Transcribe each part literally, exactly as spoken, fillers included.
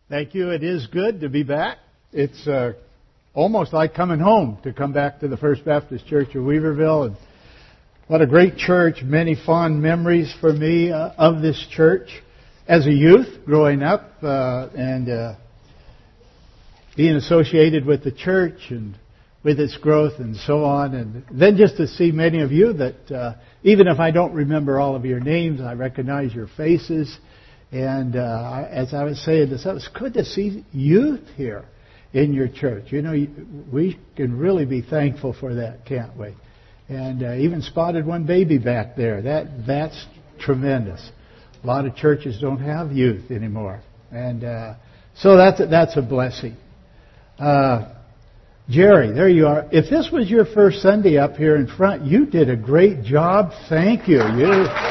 Thank you. It is good to be back. It's uh, almost like coming home to come back to the First Baptist Church of Weaverville. And what a great church. Many fond memories for me uh, of this church as a youth growing up uh, and uh, being associated with the church and with its growth and so on. And then just to see many of you that uh, even if I don't remember all of your names, I recognize your faces. And uh, as I was saying this, it was good to see youth here in your church. You know, we can really be thankful for that, can't we? And uh, even spotted one baby back there. That that's tremendous. A lot of churches don't have youth anymore, and uh, so that's a, that's a blessing. Uh, Jerry, there you are. If this was your first Sunday up here in front, you did a great job. Thank you. You,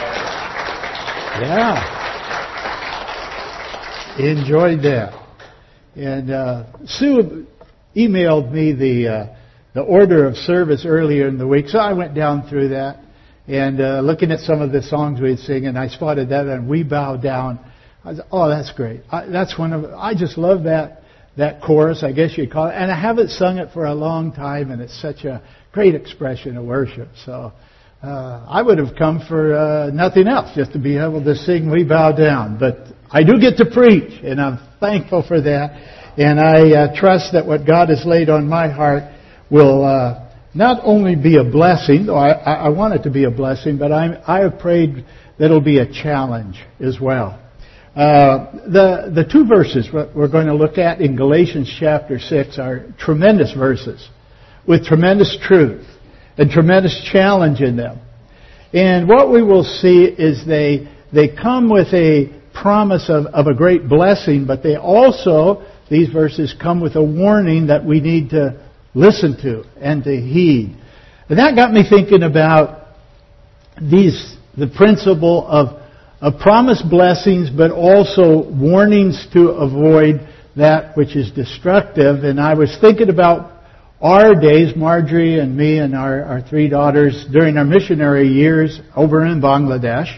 yeah. Enjoyed that. And uh, Sue emailed me the uh, the order of service earlier in the week, so I went down through that and uh, looking at some of the songs we'd sing, and I spotted that and We Bow Down. I was, oh, that's great. I, that's one of I just love that that chorus, I guess you'd call it, and I haven't sung it for a long time, and it's such a great expression of worship. So. Uh, I would have come for uh, nothing else, just to be able to sing We Bow Down. But I do get to preach, and I'm thankful for that. And I uh, trust that what God has laid on my heart will uh, not only be a blessing, though I, I want it to be a blessing, but I'm, I have prayed that it'll be a challenge as well. Uh, the, the two verses we're going to look at in Galatians chapter six are tremendous verses with tremendous truth and tremendous challenge in them. And what we will see is they they come with a promise of, of a great blessing, but they also, these verses come with a warning that we need to listen to and to heed. And that got me thinking about these the principle of, of promised blessings, but also warnings to avoid that which is destructive. And I was thinking about our days, Marjorie and me and our, our three daughters, during our missionary years over in Bangladesh.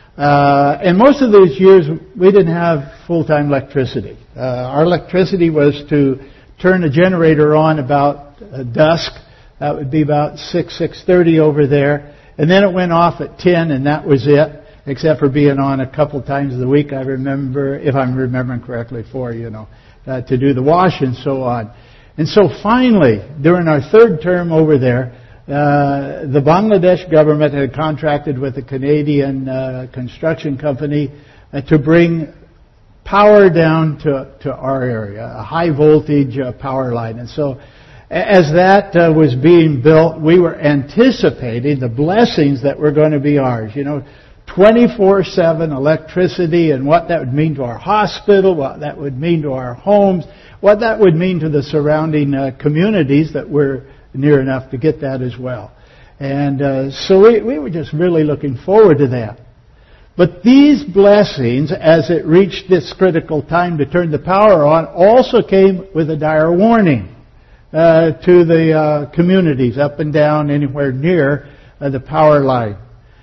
Uh, and most of those years, we didn't have full-time electricity. Uh, our electricity was to turn a generator on about uh, dusk. That would be about six, six thirty over there. And then it went off at ten, and that was it, except for being on a couple times a week, I remember, if I'm remembering correctly, for, you know, uh, to do the wash and so on. And so finally, during our third term over there, uh, the Bangladesh government had contracted with a Canadian uh, construction company uh, to bring power down to, to our area, a high voltage uh, power line. And so as that uh, was being built, we were anticipating the blessings that were going to be ours. You know, twenty-four seven electricity, and what that would mean to our hospital, what that would mean to our homes, what that would mean to the surrounding uh, communities that were near enough to get that as well. And uh, so we, we were just really looking forward to that. But these blessings, as it reached this critical time to turn the power on, also came with a dire warning uh, to the uh, communities up and down anywhere near uh, the power line.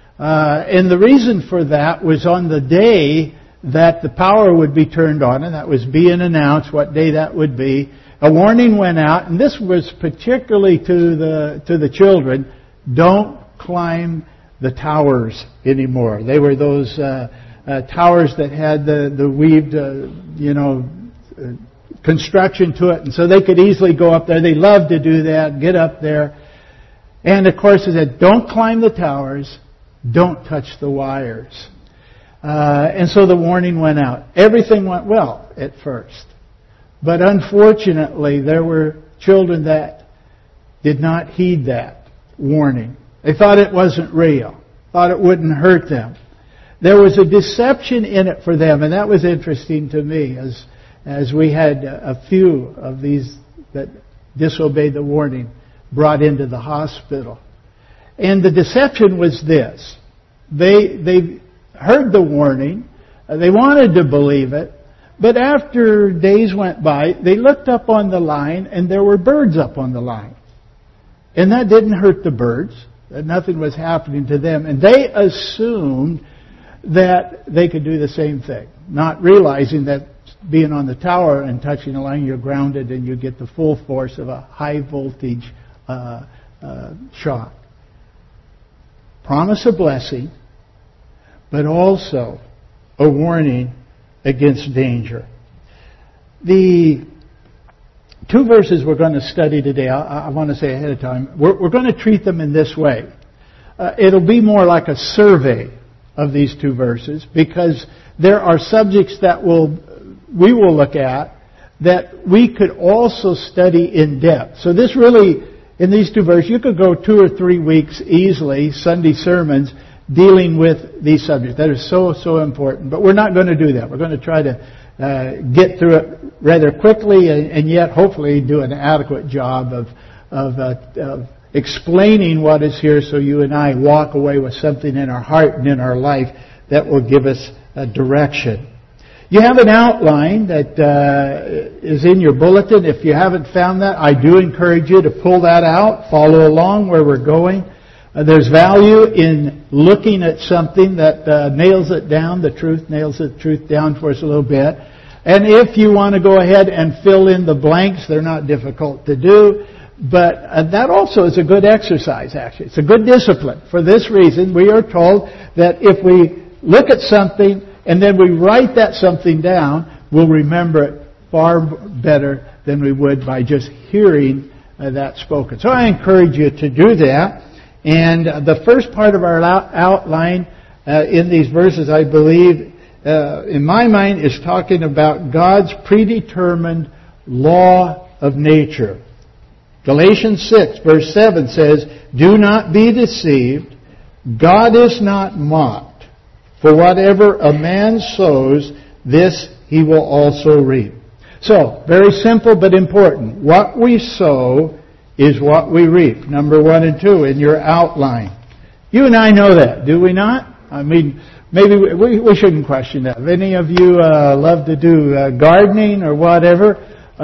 Uh, and the reason for that was on the day that the power would be turned on, and that was being announced what day that would be. A warning went out, and this was particularly to the to the children: don't climb the towers anymore. They were those uh, uh, towers that had the the weaved, uh, you know, uh, construction to it, and so they could easily go up there. They loved to do that, get up there, and of course it said, don't climb the towers, don't touch the wires. Uh, and so the warning went out. Everything went well at first. But unfortunately, there were children that did not heed that warning. They thought it wasn't real. Thought it wouldn't hurt them. There was a deception in it for them, and that was interesting to me as, as we had a few of these that disobeyed the warning brought into the hospital. And the deception was this. They, they heard the warning. They wanted to believe it. But after days went by, they looked up on the line and there were birds up on the line. And that didn't hurt the birds. That nothing was happening to them. And they assumed that they could do the same thing, not realizing that being on the tower and touching the line, you're grounded and you get the full force of a high voltage uh, uh, shock. Promise of blessing, but also a warning against danger. The two verses we're going to study today, I, I want to say ahead of time, we're, we're going to treat them in this way. Uh, it'll be more like a survey of these two verses, because there are subjects that will we will look at that we could also study in depth. So this really, in these two verses, you could go two or three weeks easily, Sunday sermons, dealing with these subjects. That is so, so important. But we're not going to do that. We're going to try to uh, get through it rather quickly and, and yet hopefully do an adequate job of, of, uh, of explaining what is here so you and I walk away with something in our heart and in our life that will give us a direction. You have an outline that uh, is in your bulletin. If you haven't found that, I do encourage you to pull that out, follow along where we're going. Uh, there's value in looking at something that uh, nails it down, the truth, nails the truth down for us a little bit. And if you want to go ahead and fill in the blanks, they're not difficult to do. But uh, that also is a good exercise, actually. It's a good discipline. For this reason, we are told that if we look at something and then we write that something down, we'll remember it far better than we would by just hearing uh, that spoken. So I encourage you to do that. And uh, the first part of our outline uh, in these verses, I believe, uh, in my mind, is talking about God's predetermined law of nature. Galatians six, verse seven says, "Do not be deceived. God is not mocked. For whatever a man sows, this he will also reap." So, very simple but important. What we sow is what we reap. Number one and two in your outline. You and I know that, do we not? I mean, maybe we, we shouldn't question that. If any of you uh, love to do uh, gardening or whatever,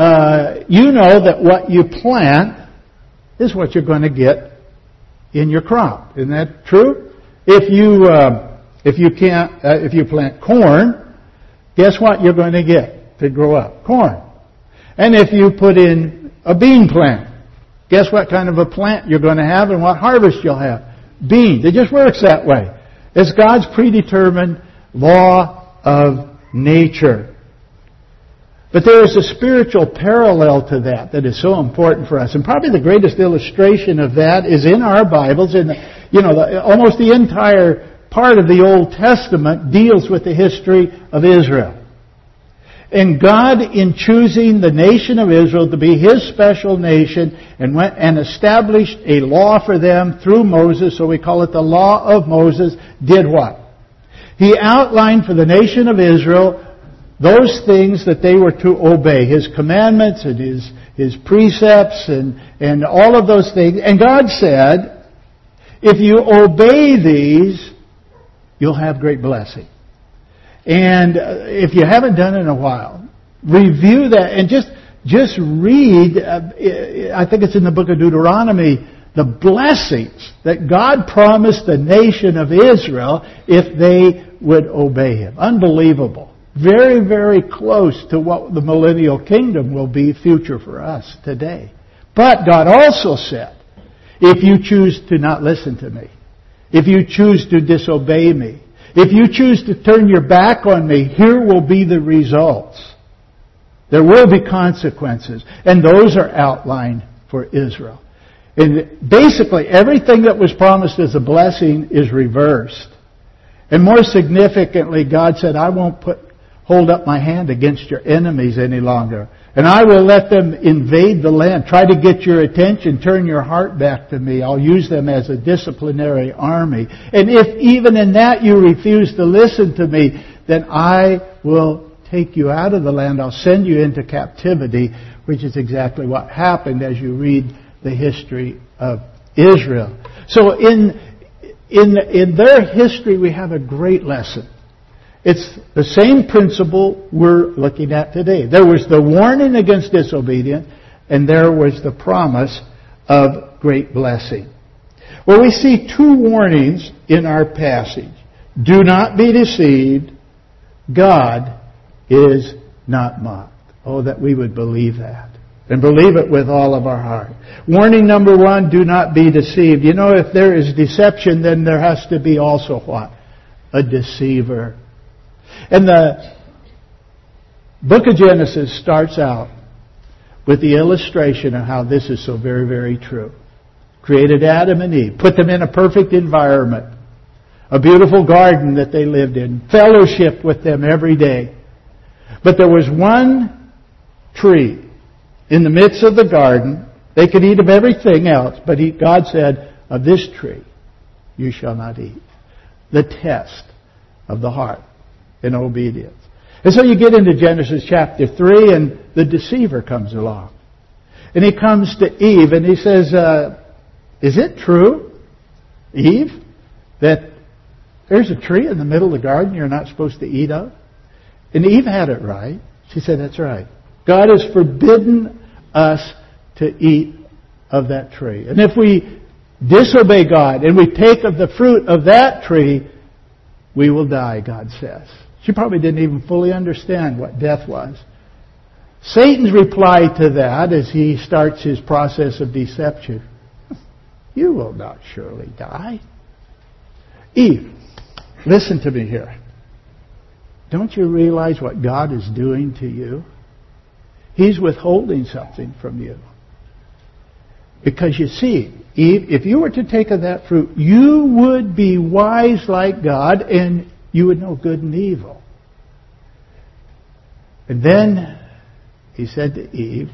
uh, you know that what you plant is what you're going to get in your crop. Isn't that true? If you uh, if you can't uh, if you plant corn, guess what you're going to get to grow up? Corn. And if you put in a bean plant, guess what kind of a plant you're going to have and what harvest you'll have? Beans. It just works that way. It's God's predetermined law of nature. But there is a spiritual parallel to that that is so important for us. And probably the greatest illustration of that is in our Bibles. In the, you know, the, almost the entire part of the Old Testament deals with the history of Israel. And God, in choosing the nation of Israel to be His special nation and went and established a law for them through Moses, so we call it the law of Moses, did what? He outlined for the nation of Israel those things that they were to obey, His commandments and His, His precepts and, and all of those things. And God said, if you obey these, you'll have great blessing. And if you haven't done it in a while, review that and just just read, uh, I think it's in the book of Deuteronomy, the blessings that God promised the nation of Israel if they would obey Him. Unbelievable. Very, very close to what the millennial kingdom will be future for us today. But God also said, if you choose to not listen to me, if you choose to disobey me, if you choose to turn your back on me, here will be the results. There will be consequences. And those are outlined for Israel. And basically, everything that was promised as a blessing is reversed. And more significantly, God said, I won't put hold up my hand against your enemies any longer. And I will let them invade the land, try to get your attention, turn your heart back to me. I'll use them as a disciplinary army. And if even in that you refuse to listen to me, then I will take you out of the land. I'll send you into captivity, which is exactly what happened as you read the history of Israel. So in, in, in their history, we have a great lesson. It's the same principle we're looking at today. There was the warning against disobedience, and there was the promise of great blessing. Well, we see two warnings in our passage. Do not be deceived. God is not mocked. Oh, that we would believe that. And believe it with all of our heart. Warning number one, do not be deceived. You know, if there is deception, then there has to be also what? A deceiver. And the book of Genesis starts out with the illustration of how this is so very, very true. Created Adam and Eve, put them in a perfect environment, a beautiful garden that they lived in, fellowship with them every day. But there was one tree in the midst of the garden. They could eat of everything else, but he, God said, of this tree you shall not eat. The test of the heart in obedience. And so you get into Genesis chapter three, and the deceiver comes along. And he comes to Eve, and he says, uh, is it true, Eve, that there's a tree in the middle of the garden you're not supposed to eat of? And Eve had it right. She said, that's right. God has forbidden us to eat of that tree. And if we disobey God and we take of the fruit of that tree, we will die, God says. She probably didn't even fully understand what death was. Satan's reply to that as he starts his process of deception, you will not surely die. Eve, listen to me here. Don't you realize what God is doing to you? He's withholding something from you. Because you see, Eve, if you were to take of that fruit, you would be wise like God and you would know good and evil. And then he said to Eve,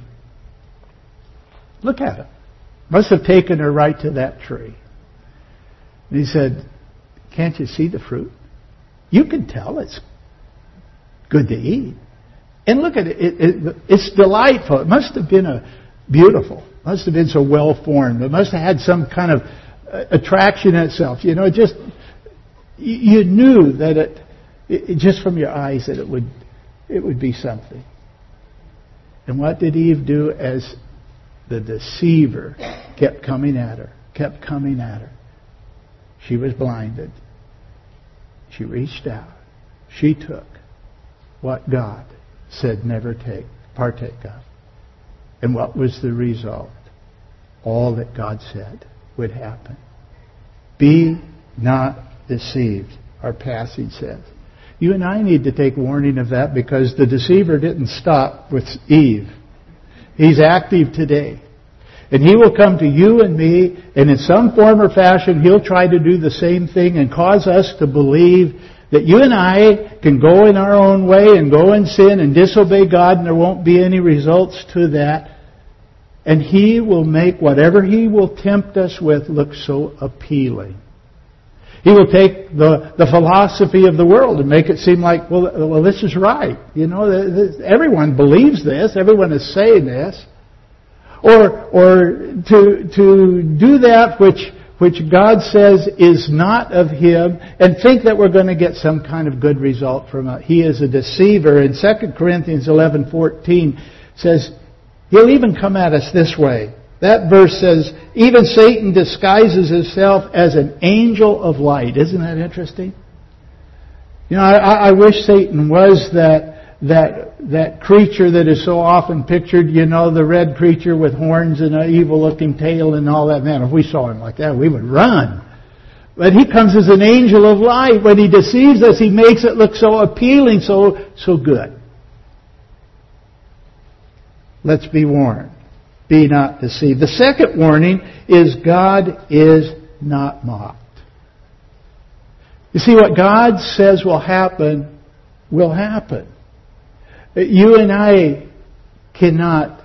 look at it. Must have taken her right to that tree. And he said, can't you see the fruit? You can tell it's good to eat. And look at it. it, it it's delightful. It must have been a beautiful. It must have been so well formed. It must have had some kind of uh, attraction in itself. You know, it just, you knew that it, it, just from your eyes that it would, it would be something. And what did Eve do as the deceiver kept coming at her, kept coming at her? She was blinded. She reached out. She took what God said never take, partake of. And what was the result? All that God said would happen. Be not deceived, our passage says. You and I need to take warning of that because the deceiver didn't stop with Eve. He's active today. And he will come to you and me, and in some form or fashion, he'll try to do the same thing and cause us to believe that you and I can go in our own way and go in sin and disobey God, and there won't be any results to that. And he will make whatever he will tempt us with look so appealing. He will take the, the philosophy of the world and make it seem like, well, well, this is right. You know, this, everyone believes this. Everyone is saying this. Or, or to, to do that which, which God says is not of Him and think that we're going to get some kind of good result from it. He is a deceiver. In Second Corinthians eleven fourteen says, he'll even come at us this way. That verse says, even Satan disguises himself as an angel of light. Isn't that interesting? You know, I, I wish Satan was that, that, that creature that is so often pictured, you know, the red creature with horns and an evil-looking tail and all that. Man, if we saw him like that, we would run. But he comes as an angel of light. When he deceives us, he makes it look so appealing, so, so good. Let's be warned. Be not deceived. The second warning is God is not mocked. You see, what God says will happen, will happen. You and I cannot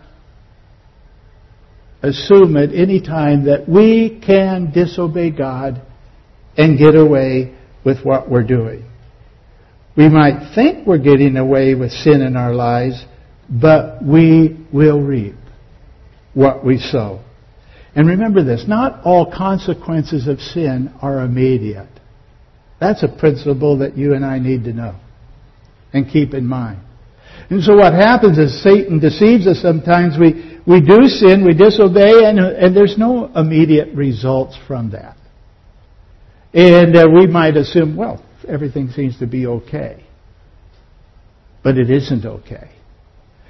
assume at any time that we can disobey God and get away with what we're doing. We might think we're getting away with sin in our lives, but we will reap what we sow. And remember this, not all consequences of sin are immediate. That's a principle that you and I need to know and keep in mind. And so what happens is Satan deceives us sometimes. We, we do sin, we disobey, and, and there's no immediate results from that. And uh, we might assume, well, everything seems to be okay. But it isn't okay.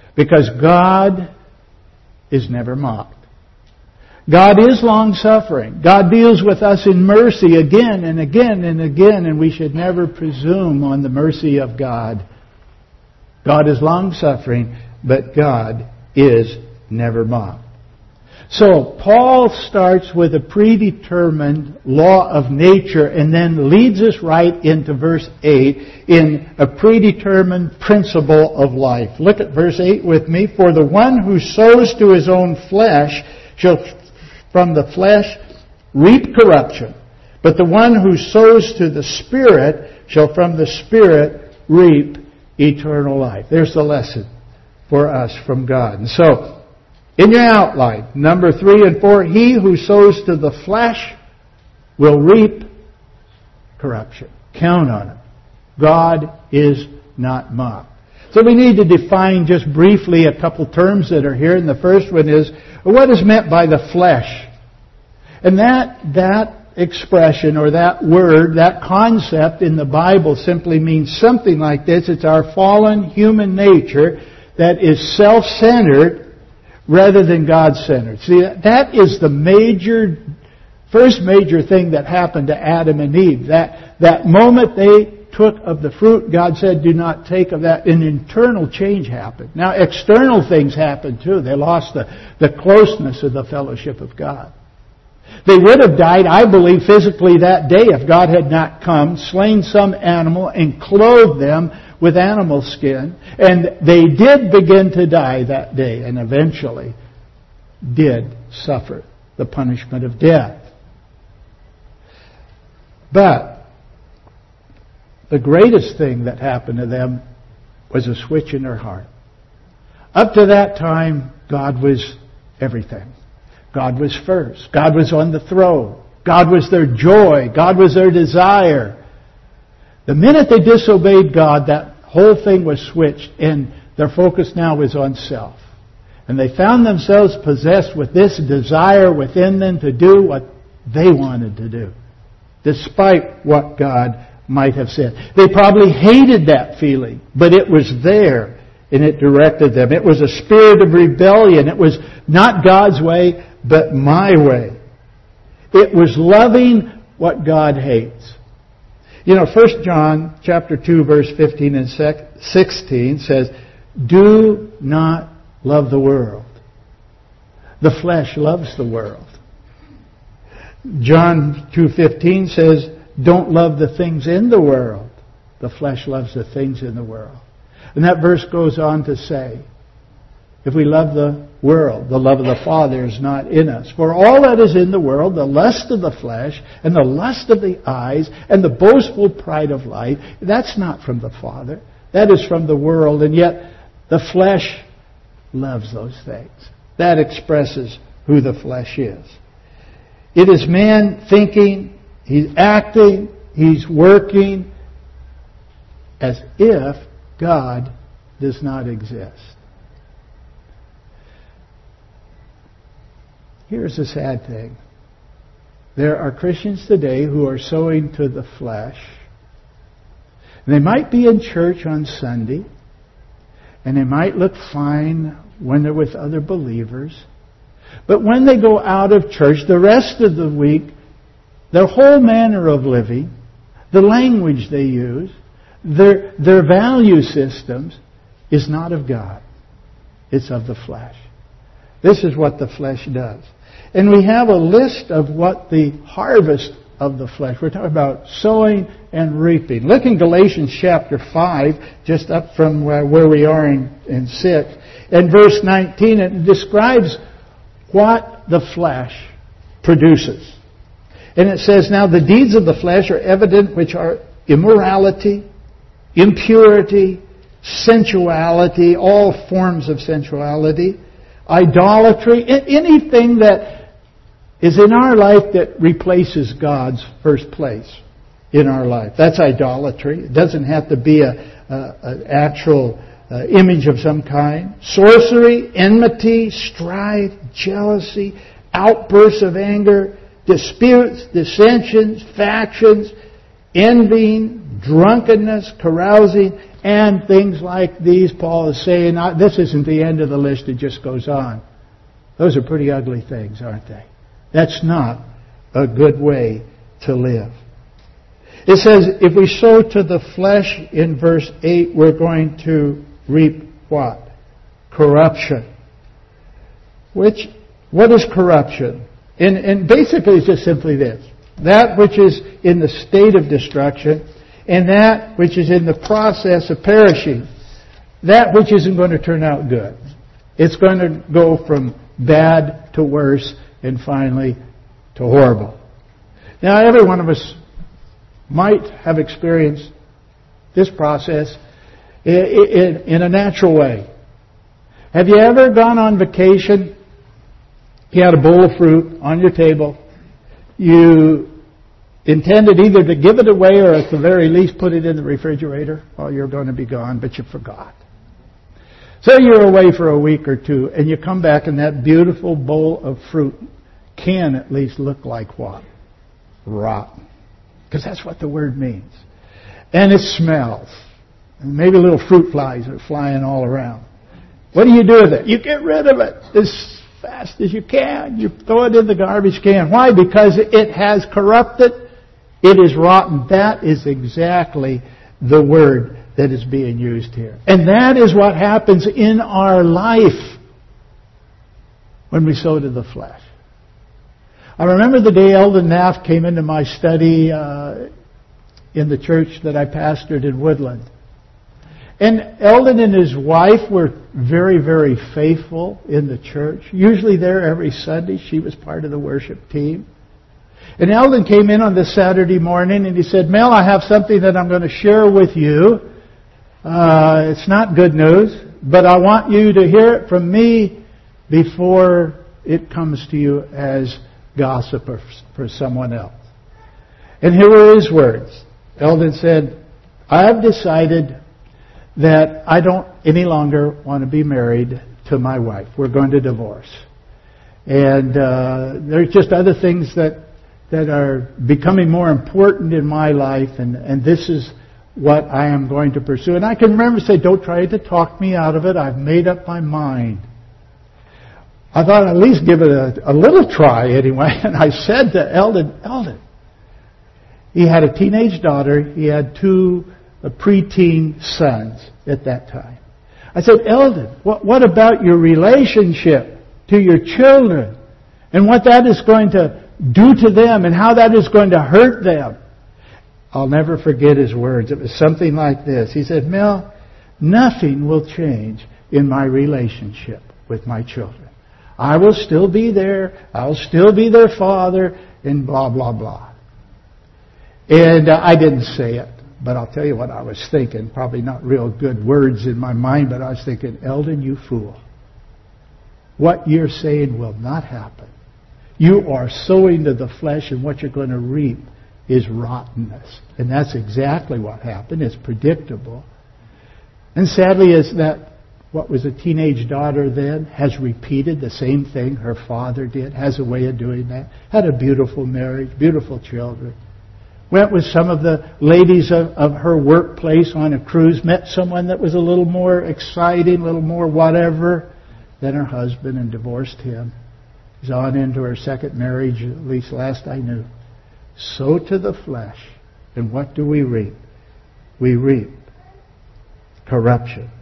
Because God is never mocked. God is long-suffering. God deals with us in mercy again and again and again, and we should never presume on the mercy of God. God is long-suffering, but God is never mocked. So, Paul starts with a predetermined law of nature and then leads us right into verse eight in a predetermined principle of life. Look at verse eight with me. For the one who sows to his own flesh shall from the flesh reap corruption, but the one who sows to the Spirit shall from the Spirit reap eternal life. There's the lesson for us from God. And so, in your outline, number three and four, he who sows to the flesh will reap corruption. Count on it. God is not mocked. So we need to define just briefly a couple terms that are here. And the first one is, what is meant by the flesh? And that, that expression or that word, that concept in the Bible simply means something like this. It's our fallen human nature that is self-centered rather than God-centered. See, that is the major, first major thing that happened to Adam and Eve. That, that moment they took of the fruit, God said, do not take of that. An internal change happened. Now, external things happened too. They lost the, the closeness of the fellowship of God. They would have died, I believe, physically that day if God had not come, slain some animal, and clothed them with animal skin. And they did begin to die that day and eventually did suffer the punishment of death. But the greatest thing that happened to them was a switch in their heart. Up to that time, God was everything. God was first. God was on the throne. God was their joy. God was their desire. The minute they disobeyed God, that whole thing was switched, and their focus now was on self. And they found themselves possessed with this desire within them to do what they wanted to do, despite what God might have said. They probably hated that feeling, but it was there, and it directed them. It was a spirit of rebellion. It was not God's way, but my way. It was loving what God hates. You know, First John chapter two, verse fifteen and sixteen says, do not love the world. The flesh loves the world. John two fifteen says, don't love the things in the world. The flesh loves the things in the world. And that verse goes on to say, if we love the world, the love of the Father is not in us. For all that is in the world, the lust of the flesh, and the lust of the eyes, and the boastful pride of life, that's not from the Father. That is from the world. And yet, the flesh loves those things. That expresses who the flesh is. It is man thinking, he's acting, he's working as if God does not exist. Here's the sad thing. There are Christians today who are sowing to the flesh. And they might be in church on Sunday, and they might look fine when they're with other believers. But when they go out of church, the rest of the week, their whole manner of living, the language they use, their, their value systems is not of God. It's of the flesh. This is what the flesh does. And we have a list of what the harvest of the flesh. We're talking about sowing and reaping. Look in Galatians chapter five, just up from where we are in, in six. In verse nineteen, it describes what the flesh produces. And it says, now the deeds of the flesh are evident, which are immorality, impurity, sensuality, all forms of sensuality, idolatry, anything that is in our life that replaces God's first place in our life. That's idolatry. It doesn't have to be a, a, an actual uh, image of some kind. Sorcery, enmity, strife, jealousy, outbursts of anger, disputes, dissensions, factions, envying, drunkenness, carousing, and things like these. Paul is saying, this isn't the end of the list, it just goes on. Those are pretty ugly things, aren't they? That's not a good way to live. It says, if we sow to the flesh in verse eight, we're going to reap what? Corruption. Which, what is corruption? And, and basically it's just simply this. That which is in the state of destruction, and that which is in the process of perishing. That which isn't going to turn out good. It's going to go from bad to worse, and finally to horrible. Now, every one of us might have experienced this process in, in a natural way. Have you ever gone on vacation? You had a bowl of fruit on your table. You intended either to give it away or at the very least put it in the refrigerator while you're going to be gone, but you forgot. So you're away for a week or two, and you come back, and that beautiful bowl of fruit can at least look like what? Rotten. Because that's what the word means. And it smells. And maybe little fruit flies are flying all around. What do you do with it? You get rid of it as fast as you can. You throw it in the garbage can. Why? Because it has corrupted. It is rotten. That is exactly the word that is being used here. And that is what happens in our life when we sow to the flesh. I remember the day Eldon Naft came into my study uh, in the church that I pastored in Woodland. And Eldon and his wife were very, very faithful in the church. Usually there every Sunday. She was part of the worship team. And Eldon came in on this Saturday morning and he said, Mel, I have something that I'm going to share with you. Uh, it's not good news, but I want you to hear it from me before it comes to you as gossip or for someone else. And here were his words. Eldon said, I have decided that I don't any longer want to be married to my wife. We're going to divorce. And uh, there's just other things that that are becoming more important in my life, and, and this is what I am going to pursue. And I can remember say, don't try to talk me out of it. I've made up my mind. I thought I'd at least give it a, a little try anyway. And I said to Eldon, Eldon, he had a teenage daughter. He had two uh, preteen sons at that time. I said, Eldon, what, what about your relationship to your children and what that is going to do to them and how that is going to hurt them? I'll never forget his words. It was something like this. He said, Mel, nothing will change in my relationship with my children. I will still be there. I'll still be their father, and blah, blah, blah. And uh, I didn't say it, but I'll tell you what I was thinking. Probably not real good words in my mind, but I was thinking, Eldon, you fool. What you're saying will not happen. You are sowing to the flesh, and what you're going to reap is rottenness. And that's exactly what happened. It's predictable. And sadly, is that what was a teenage daughter then has repeated the same thing her father did, has a way of doing that, had a beautiful marriage, beautiful children. Went with some of the ladies of, of her workplace on a cruise, met someone that was a little more exciting, a little more whatever than her husband, and divorced him. She's on into her second marriage, at least last I knew. Sow to the flesh. And what do we reap? We reap corruption.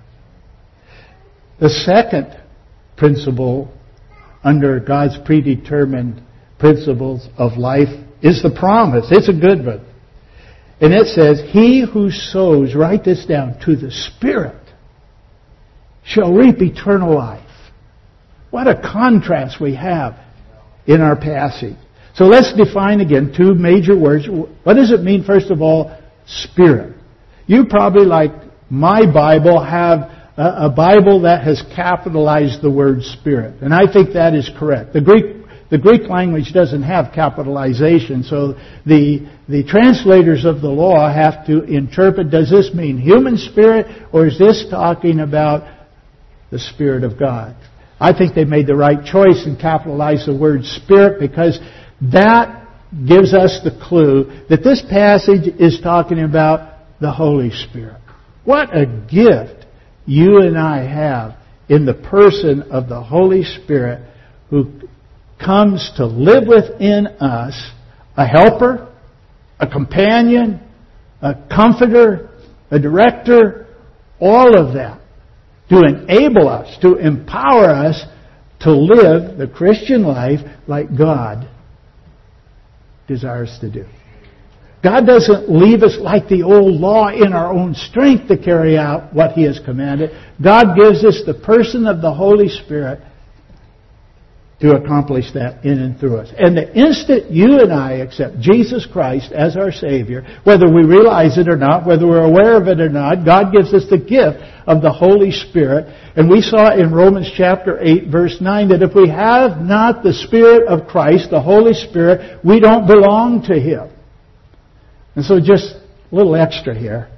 The second principle under God's predetermined principles of life is the promise. It's a good one. And it says, he who sows, write this down, to the Spirit shall reap eternal life. What a contrast we have in our passage. So let's define again two major words. What does it mean, first of all, Spirit? You probably, like my Bible, have a, a Bible that has capitalized the word Spirit. And I think that is correct. The Greek the Greek language doesn't have capitalization, so the the translators of the law have to interpret, does this mean human spirit, or is this talking about the Spirit of God? I think they made the right choice and capitalized the word Spirit, because that gives us the clue that this passage is talking about the Holy Spirit. What a gift you and I have in the person of the Holy Spirit, who comes to live within us, a helper, a companion, a comforter, a director, all of that, to enable us, to empower us to live the Christian life like God desires to do. God doesn't leave us like the old law in our own strength to carry out what He has commanded. God gives us the person of the Holy Spirit to accomplish that in and through us. And the instant you and I accept Jesus Christ as our Savior, whether we realize it or not, whether we're aware of it or not, God gives us the gift of the Holy Spirit. And we saw in Romans chapter eight, verse nine, that if we have not the Spirit of Christ, the Holy Spirit, we don't belong to Him. And so just a little extra here.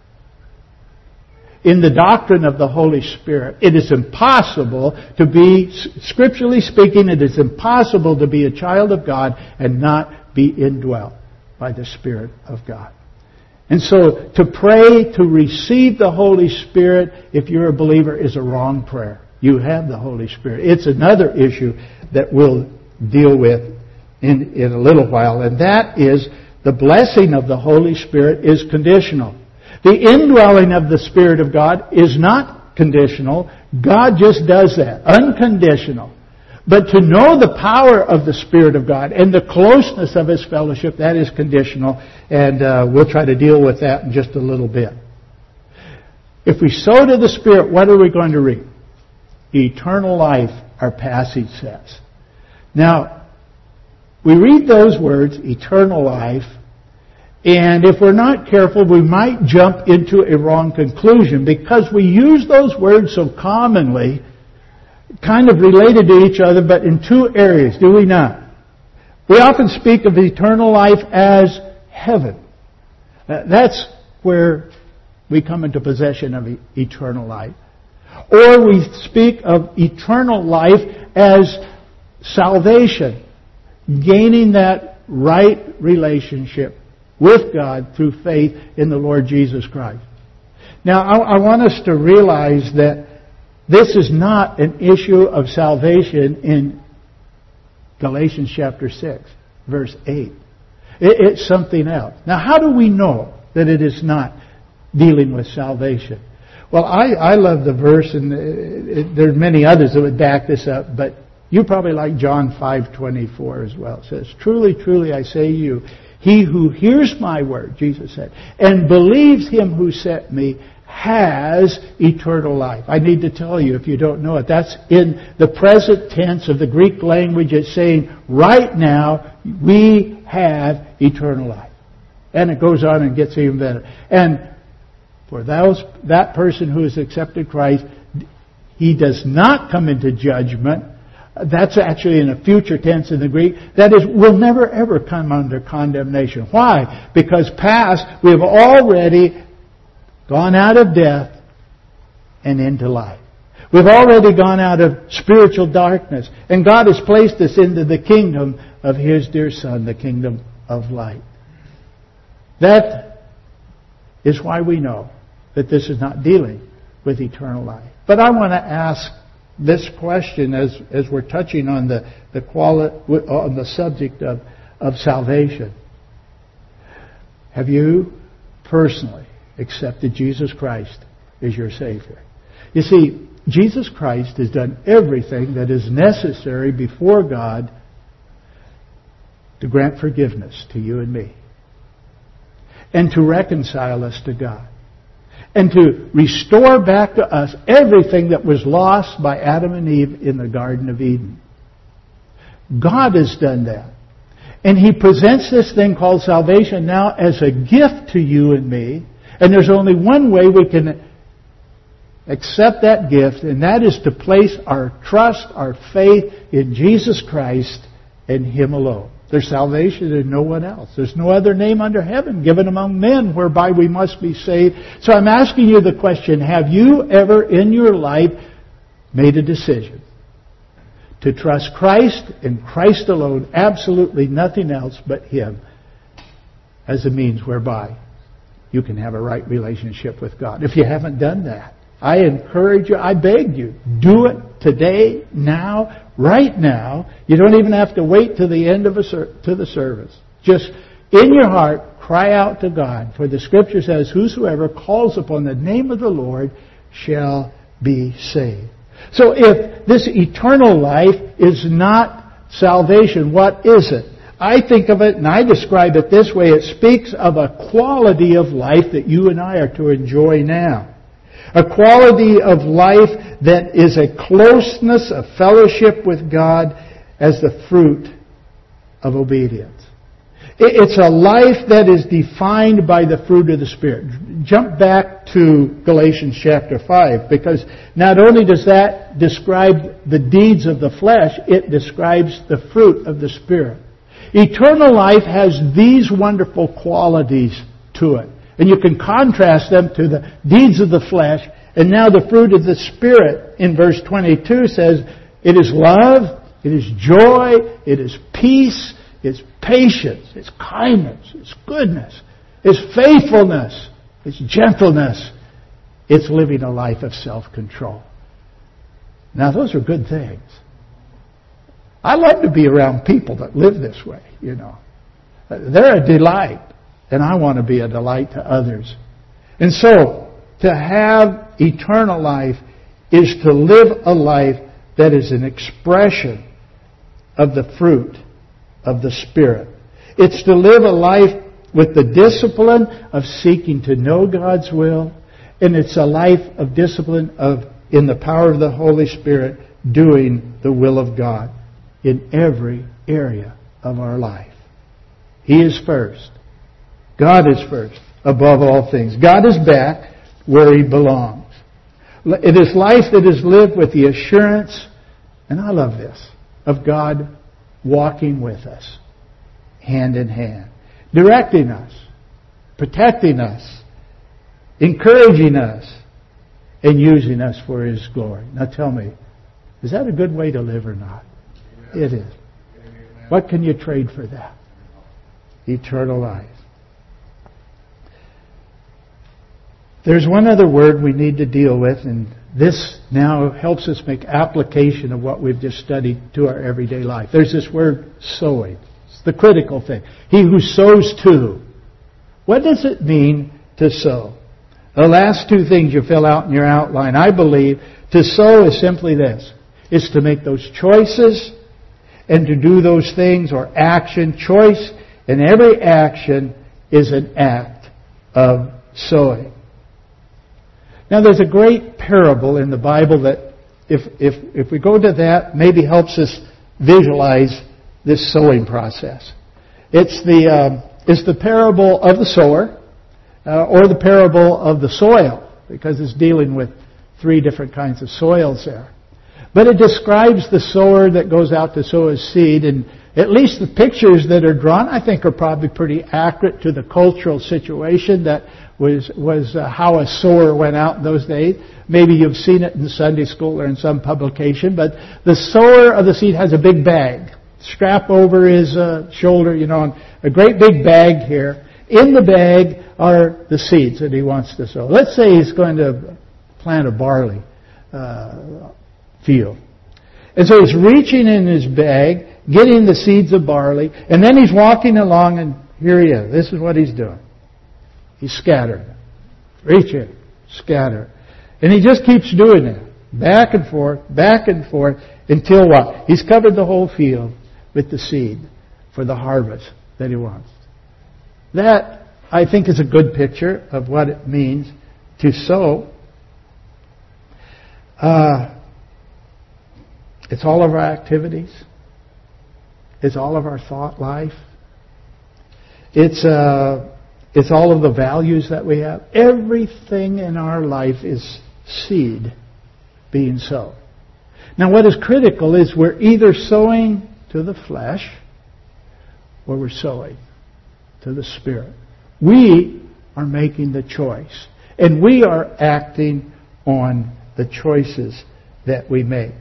In the doctrine of the Holy Spirit, it is impossible to be, scripturally speaking, it is impossible to be a child of God and not be indwelt by the Spirit of God. And so to pray to receive the Holy Spirit, if you're a believer, is a wrong prayer. You have the Holy Spirit. It's another issue that we'll deal with in, in a little while, and that is the blessing of the Holy Spirit is conditional. The indwelling of the Spirit of God is not conditional. God just does that, unconditional. But to know the power of the Spirit of God and the closeness of His fellowship, that is conditional. And uh, we'll try to deal with that in just a little bit. If we sow to the Spirit, what are we going to reap? Eternal life, our passage says. Now, we read those words, eternal life, and if we're not careful, we might jump into a wrong conclusion because we use those words so commonly, kind of related to each other, but in two areas, do we not? We often speak of eternal life as heaven. That's where we come into possession of eternal life. Or we speak of eternal life as salvation, gaining that right relationship with God through faith in the Lord Jesus Christ. Now, I, I want us to realize that this is not an issue of salvation in Galatians chapter six, verse eight. It, it's something else. Now, how do we know that it is not dealing with salvation? Well, I, I love the verse, and it, it, there are many others that would back this up, but you probably like John five twenty-four as well. It says, "Truly, truly, I say to you, he who hears my word," Jesus said, "and believes Him who sent me has eternal life." I need to tell you, if you don't know it, that's in the present tense of the Greek language. It's saying, right now, we have eternal life. And it goes on and gets even better. And for those, that person who has accepted Christ, he does not come into judgment. That's actually in a future tense in the Greek. That is, will never ever come under condemnation. Why? Because past, we have already gone out of death and into life. We've already gone out of spiritual darkness. And God has placed us into the kingdom of His dear Son, the kingdom of light. That is why we know that this is not dealing with eternal life. But I want to ask this question as as we're touching on the the quali- on the subject of of salvation. Have you personally accepted Jesus Christ as your Savior? You see, Jesus Christ has done everything that is necessary before God to grant forgiveness to you and me, and to reconcile us to God, and to restore back to us everything that was lost by Adam and Eve in the Garden of Eden. God has done that. And He presents this thing called salvation now as a gift to you and me. And there's only one way we can accept that gift, and that is to place our trust, our faith in Jesus Christ and Him alone. There's salvation in no one else. There's no other name under heaven given among men whereby we must be saved. So I'm asking you the question, have you ever in your life made a decision to trust Christ and Christ alone, absolutely nothing else but Him, as a means whereby you can have a right relationship with God. If you haven't done that, I encourage you, I beg you, do it today, now, right now. You don't even have to wait to the end of a ser- to the service. Just in your heart, cry out to God. For the Scripture says, whosoever calls upon the name of the Lord shall be saved. So if this eternal life is not salvation, what is it? I think of it and I describe it this way. It speaks of a quality of life that you and I are to enjoy now. A quality of life that is a closeness, a fellowship with God as the fruit of obedience. It's a life that is defined by the fruit of the Spirit. Jump back to Galatians chapter five, because not only does that describe the deeds of the flesh, it describes the fruit of the Spirit. Eternal life has these wonderful qualities to it. And you can contrast them to the deeds of the flesh. And now the fruit of the Spirit in verse twenty-two says, it is love, it is joy, it is peace, it's patience, it's kindness, it's goodness, it's faithfulness, it's gentleness, it's living a life of self-control. Now those are good things. I love to be around people that live this way, you know. They're a delight. And I want to be a delight to others. And so, to have eternal life is to live a life that is an expression of the fruit of the Spirit. It's to live a life with the discipline of seeking to know God's will, and it's a life of discipline of, in the power of the Holy Spirit, doing the will of God in every area of our life. He is first. God is first, above all things. God is back where He belongs. It is life that is lived with the assurance, and I love this, of God walking with us, hand in hand, directing us, protecting us, encouraging us, and using us for His glory. Now tell me, is that a good way to live or not? It is. What can you trade for that? Eternal life. There's one other word we need to deal with, and this now helps us make application of what we've just studied to our everyday life. There's this word sowing. It's the critical thing. He who sows to. What does it mean to sow? The last two things you fill out in your outline, I believe, to sow is simply this. It's to make those choices and to do those things or action. Choice and every action is an act of sowing. Now there's a great parable in the Bible that if if if we go to that, maybe helps us visualize this sowing process. It's the uh, it's the parable of the sower, uh, or the parable of the soil, because it's dealing with three different kinds of soils there. But it describes the sower that goes out to sow his seed, and at least the pictures that are drawn, I think, are probably pretty accurate to the cultural situation that was was uh, how a sower went out in those days. Maybe you've seen it in Sunday school or in some publication, but the sower of the seed has a big bag, strap over his uh, shoulder, you know, a great big bag here. In the bag are the seeds that he wants to sow. Let's say he's going to plant a barley uh, field. And so he's reaching in his bag, getting the seeds of barley, and then he's walking along, and here he is. This is what he's doing. He's scattering. Reach in, scatter. And he just keeps doing it. Back and forth, back and forth, until what? He's covered the whole field with the seed for the harvest that he wants. That, I think, is a good picture of what it means to sow. Uh, it's all of our activities. It's all of our thought life. It's uh, it's all of the values that we have. Everything in our life is seed being sown. Now what is critical is we're either sowing to the flesh or we're sowing to the Spirit. We are making the choice. And we are acting on the choices that we make.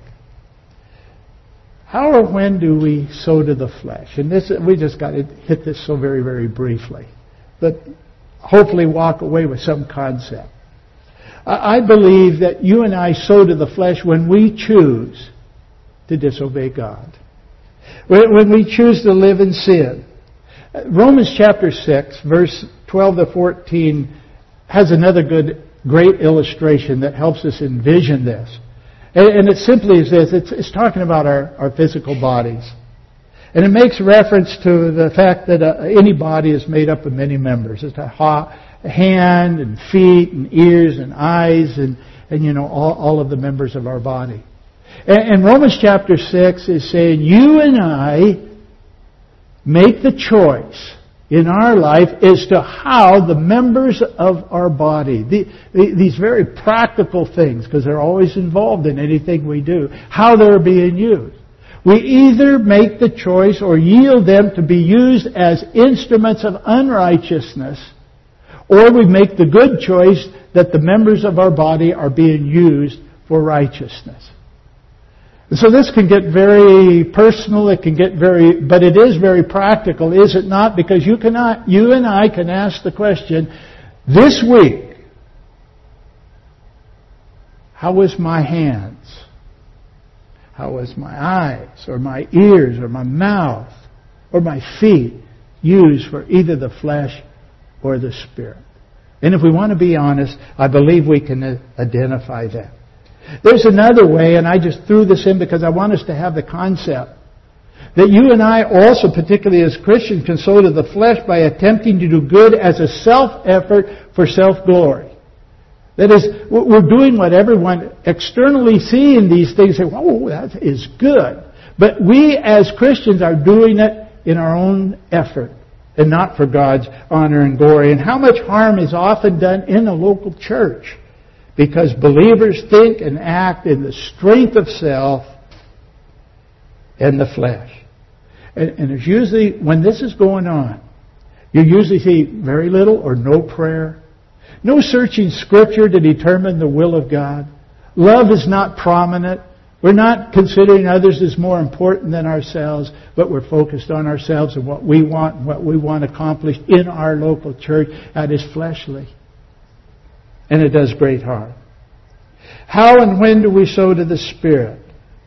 How or when do we sow to the flesh? And this, we just got to hit this so very, very briefly. But hopefully walk away with some concept. I believe that you and I sow to the flesh when we choose to disobey God. When we choose to live in sin. Romans chapter six, verse twelve to fourteen has another good, great illustration that helps us envision this. And it simply is this. It's, it's talking about our, our physical bodies. And it makes reference to the fact that uh, any body is made up of many members. It's a ha- hand and feet and ears and eyes and, and you know, all, all of the members of our body. And, and Romans chapter six is saying, you and I make the choice in our life as to how the members of our body, the, the, these very practical things, because they're always involved in anything we do, how they're being used. We either make the choice or yield them to be used as instruments of unrighteousness, or we make the good choice that the members of our body are being used for righteousness. So this can get very personal, it can get very, but it is very practical, is it not? Because you cannot, you and I can ask the question, this week, how was my hands? How was my eyes, or my ears, or my mouth, or my feet used for either the flesh or the spirit? And if we want to be honest, I believe we can identify that. There's another way, and I just threw this in because I want us to have the concept that you and I also, particularly as Christians, can sow to the flesh by attempting to do good as a self-effort for self-glory. That is, we're doing what everyone externally seeing these things say, "Oh, that is good." But we as Christians are doing it in our own effort and not for God's honor and glory. And how much harm is often done in a local church because believers think and act in the strength of self and the flesh. And, and there's usually, when this is going on, you usually see very little or no prayer, no searching Scripture to determine the will of God. Love is not prominent. We're not considering others as more important than ourselves, but we're focused on ourselves and what we want and what we want accomplished in our local church. That is fleshly. And it does great harm. How and when do we sow to the Spirit?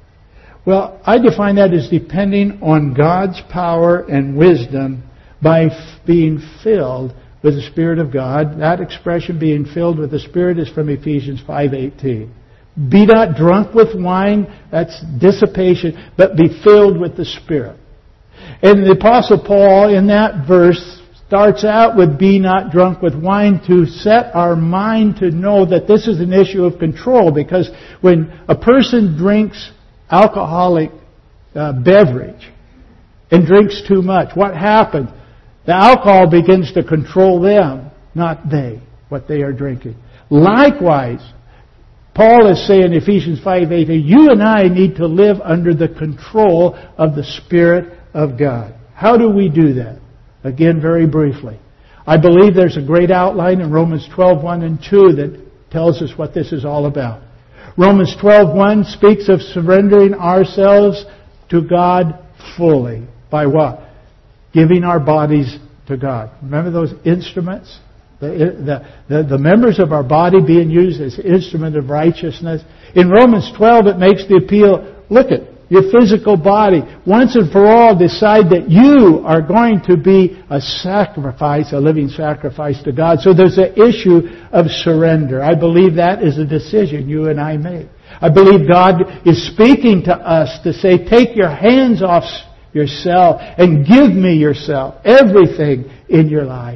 Well, I define that as depending on God's power and wisdom by f- being filled with the Spirit of God. That expression, being filled with the Spirit, is from Ephesians five eighteen. Be not drunk with wine, that's dissipation, but be filled with the Spirit. And the Apostle Paul in that verse starts out with be not drunk with wine to set our mind to know that this is an issue of control, because when a person drinks alcoholic uh, beverage and drinks too much, what happens? The alcohol begins to control them, not they, what they are drinking. Likewise, Paul is saying in Ephesians five eighteen, you and I need to live under the control of the Spirit of God. How do we do that? Again, very briefly. I believe there's a great outline in Romans twelve one and two that tells us what this is all about. Romans twelve one speaks of surrendering ourselves to God fully. By what? Giving our bodies to God. Remember those instruments? The, the, the, the members of our body being used as instrument of righteousness. In Romans twelve it makes the appeal, look at your physical body. Once and for all decide that you are going to be a sacrifice, a living sacrifice to God. So there's an issue of surrender. I believe that is a decision you and I make. I believe God is speaking to us to say, take your hands off yourself and give me yourself, everything in your life.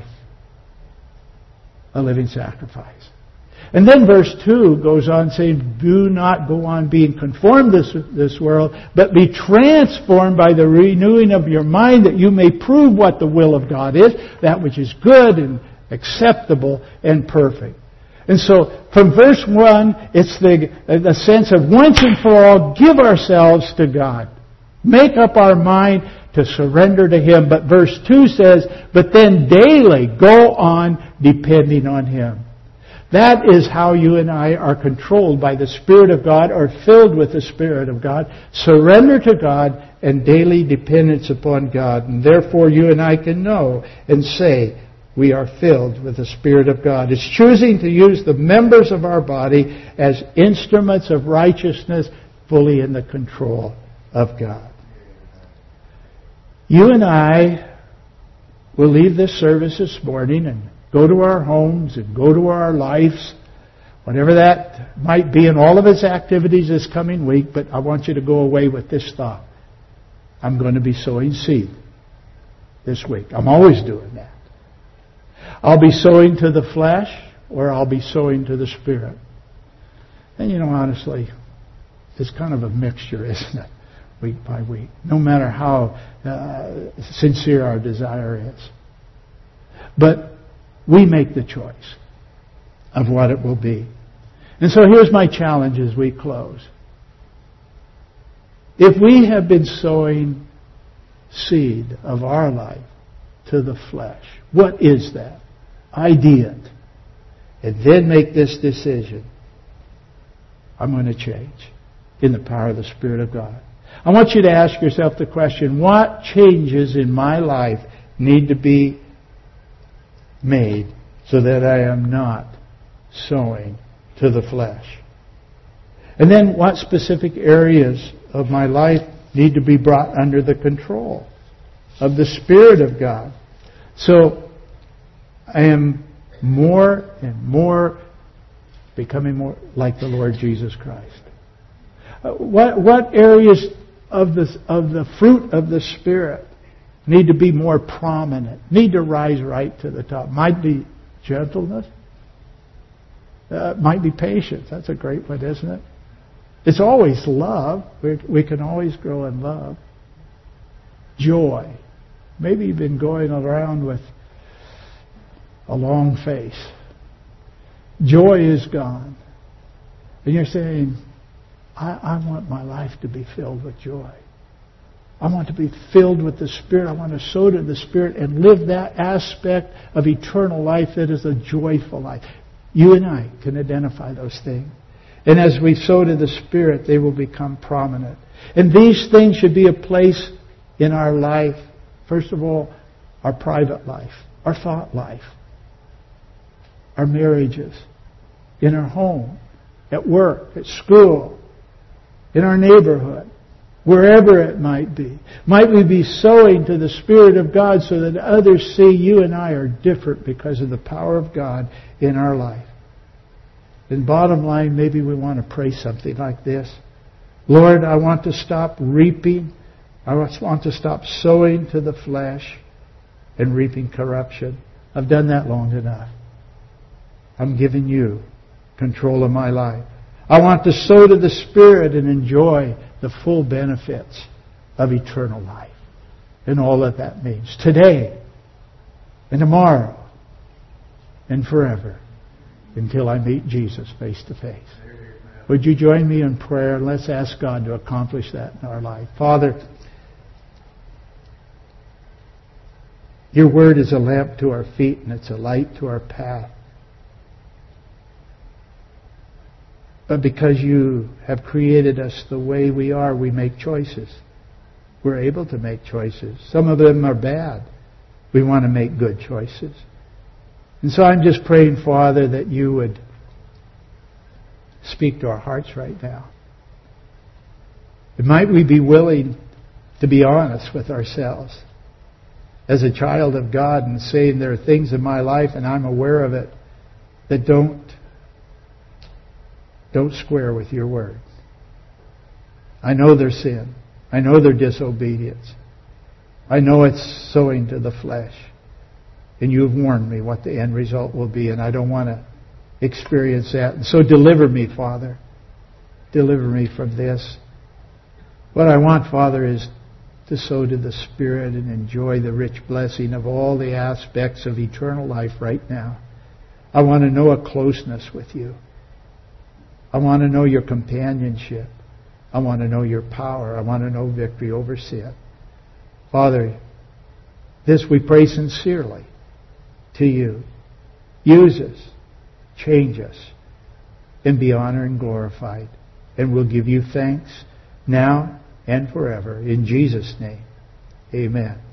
A living sacrifice. And then verse two goes on saying, do not go on being conformed to this, this world, but be transformed by the renewing of your mind, that you may prove what the will of God is, that which is good and acceptable and perfect. And so from verse one, it's the, the sense of once and for all, give ourselves to God. Make up our mind to surrender to Him. But verse two says, but then daily go on depending on Him. That is how you and I are controlled by the Spirit of God, or filled with the Spirit of God. Surrender to God and daily dependence upon God. And therefore you and I can know and say, we are filled with the Spirit of God. It's choosing to use the members of our body as instruments of righteousness, fully in the control of God. You and I will leave this service this morning and go to our homes and go to our lives, whatever that might be in all of its activities this coming week, but I want you to go away with this thought. I'm going to be sowing seed this week. I'm always doing that. I'll be sowing to the flesh or I'll be sowing to the Spirit. And you know, honestly, it's kind of a mixture, isn't it? Week by week. No matter how uh, sincere our desire is. But we make the choice of what it will be. And so here's my challenge as we close. If we have been sowing seed of our life to the flesh, what is that? Idea it. And then make this decision. I'm going to change in the power of the Spirit of God. I want you to ask yourself the question, what changes in my life need to be made so that I am not sowing to the flesh? And then what specific areas of my life need to be brought under the control of the Spirit of God? So I am more and more becoming more like the Lord Jesus Christ. Uh, what what areas of the of the fruit of the Spirit need to be more prominent, need to rise right to the top? Might be gentleness. Uh, might be patience. That's a great one, isn't it? It's always love. We, we can always grow in love. Joy. Maybe you've been going around with a long face. Joy is gone. And you're saying, I, I want my life to be filled with joy. I want to be filled with the Spirit. I want to sow to the Spirit and live that aspect of eternal life that is a joyful life. You and I can identify those things. And as we sow to the Spirit, they will become prominent. And these things should be a place in our life. First of all, our private life, our thought life, our marriages, in our home, at work, at school, in our neighborhood, wherever it might be. Might we be sowing to the Spirit of God so that others see you and I are different because of the power of God in our life. And bottom line, maybe we want to pray something like this. Lord, I want to stop reaping. I want to stop sowing to the flesh and reaping corruption. I've done that long enough. I'm giving you control of my life. I want to sow to the Spirit and enjoy the full benefits of eternal life and all that that means. Today and tomorrow and forever until I meet Jesus face to face. Would you join me in prayer? And let's ask God to accomplish that in our life. Father, your word is a lamp to our feet and it's a light to our path. But because you have created us the way we are, we make choices. We're able to make choices. Some of them are bad. We want to make good choices. And so I'm just praying, Father, that you would speak to our hearts right now. And might we be willing to be honest with ourselves as a child of God and saying there are things in my life and I'm aware of it that don't Don't square with your word. I know they're sin. I know they're disobedience. I know it's sowing to the flesh. And you have warned me what the end result will be, and I don't want to experience that. And so deliver me, Father. Deliver me from this. What I want, Father, is to sow to the Spirit and enjoy the rich blessing of all the aspects of eternal life right now. I want to know a closeness with you. I want to know your companionship. I want to know your power. I want to know victory over sin. Father, this we pray sincerely to you. Use us, change us, and be honored and glorified. And we'll give you thanks now and forever. In Jesus' name, amen.